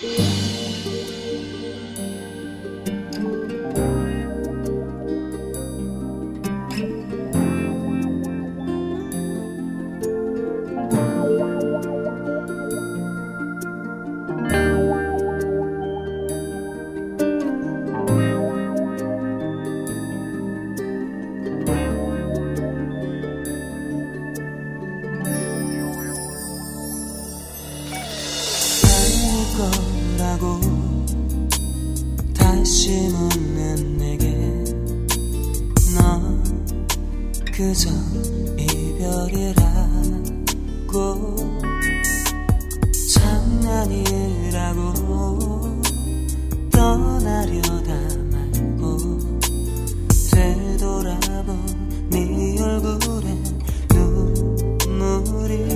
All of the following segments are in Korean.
거라고 다시 묻는 내게 넌 그저 이별이라고 장난이라고 떠나려다 말고 되돌아본 네 얼굴에 눈물이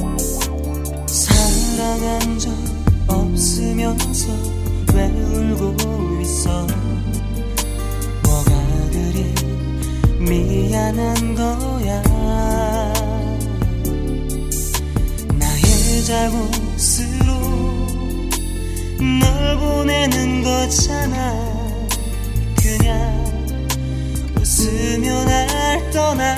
사랑한 적 없으면서 왜 울고 있어 뭐가 그리 미안한 거야 나의 잘못으로 널 보내는 거잖아 그냥 웃으며 날 떠나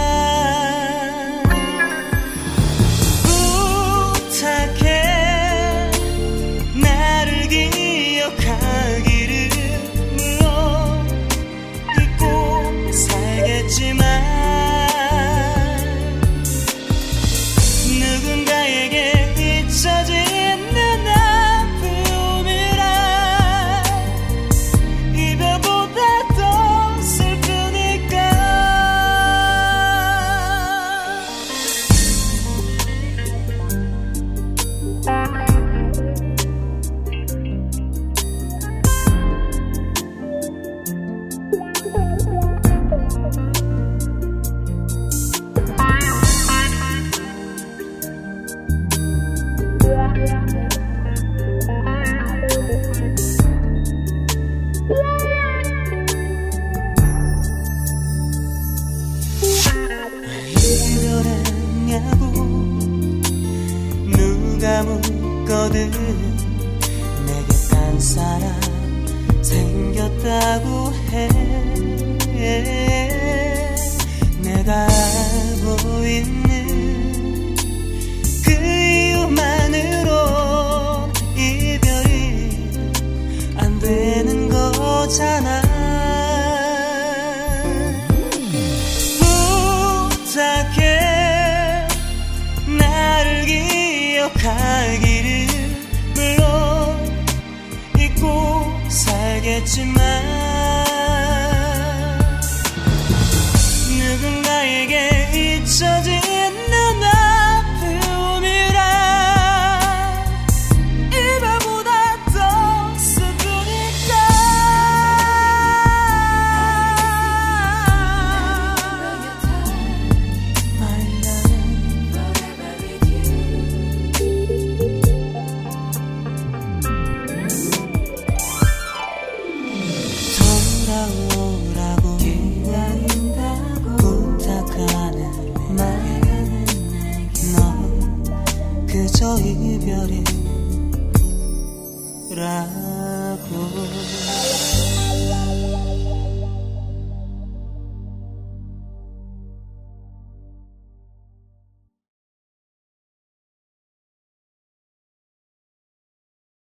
누가 묻거든 내게 딴 사람 생겼다고 해 내가 알고 있는 그 이유만으론 이별이 안 되는 거잖아 부탁해 나를 기억하기를 물론 잊고 살겠지만 누군가에게 잊혀지는 아픔이라 이별보다 더 슬프니까 My love 돌아오라고 기다린다고 부탁하는 내게 넌 그저 이별이라고